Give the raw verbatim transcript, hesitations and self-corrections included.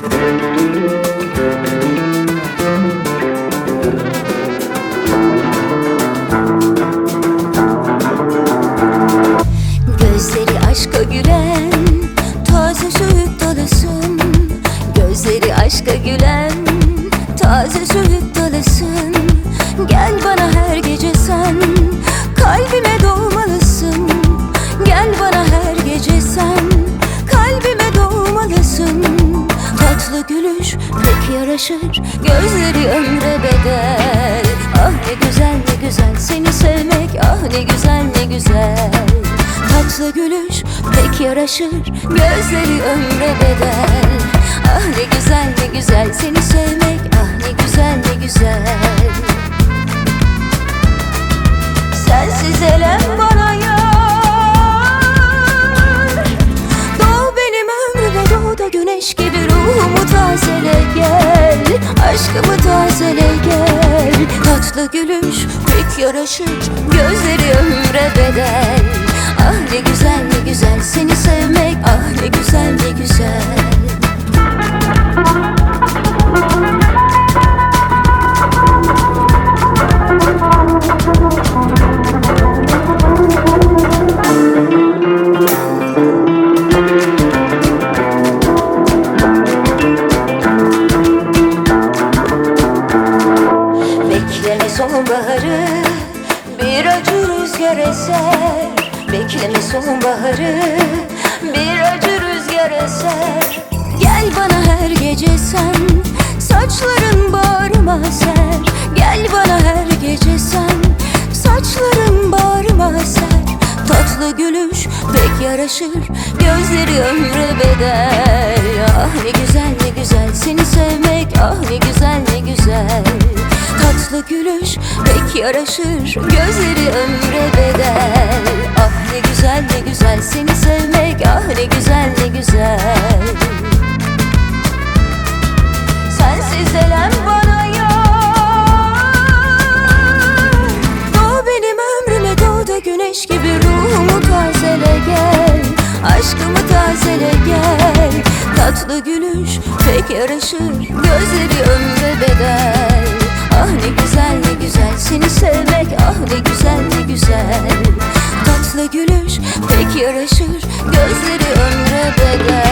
Gözleri aşka gülen, taze söğüt dalısın. Gözleri aşka gülen, taze söğüt dalısın. Gel bana her gece sen, kalbime doğmalısın. Gel bana her gece sen, kalbime doğmalısın. Tatlı gülüş pek yaraşır, gözleri ömre bedel. Ah ne güzel ne güzel seni sevmek, ah ne güzel ne güzel. Tatlı gülüş pek yaraşır, gözleri ömre bedel. Ah ne güzel ne güzel seni sevmek, ah ne güzel ne güzel. Sensiz elem bana yar. Doğ benim ömrüme, doğ da güneş gibi ruhumu tazele gel. Aşkımı tazele gel. Tatlı gülüş pek yaraşır, gözleri ömre bedel. Ah ne güzel ne güzel seni sevmek, ah ne güzel ne güzel. Bekleme sonbaharı, bir acı rüzgar eser. Bekleme sonbaharı, bir acı rüzgar eser. Gel bana her gece sen, saçların bağrıma ser. Gel bana her gece sen, saçların bağrıma ser. Tatlı gülüş pek yaraşır, gözleri ömre bedel. Ah ne güzel ne güzel seni sevmek, ah ne güzel ne güzel. Tatlı gülüş pek yaraşır, gözleri ömre bedel. Ah ne güzel ne güzel seni sevmek, ah ne güzel ne güzel. Sensiz elem bana yar. Doğ benim ömrüme, doğ da güneş gibi ruhumu tazele gel. Aşkımı tazele gel. Tatlı gülüş pek yaraşır, gözleri ömre bedel. Ah ne güzel ne güzel seni sevmek, ah ne güzel ne güzel. Tatlı gülüş pek yaraşır, gözleri ömre bedel.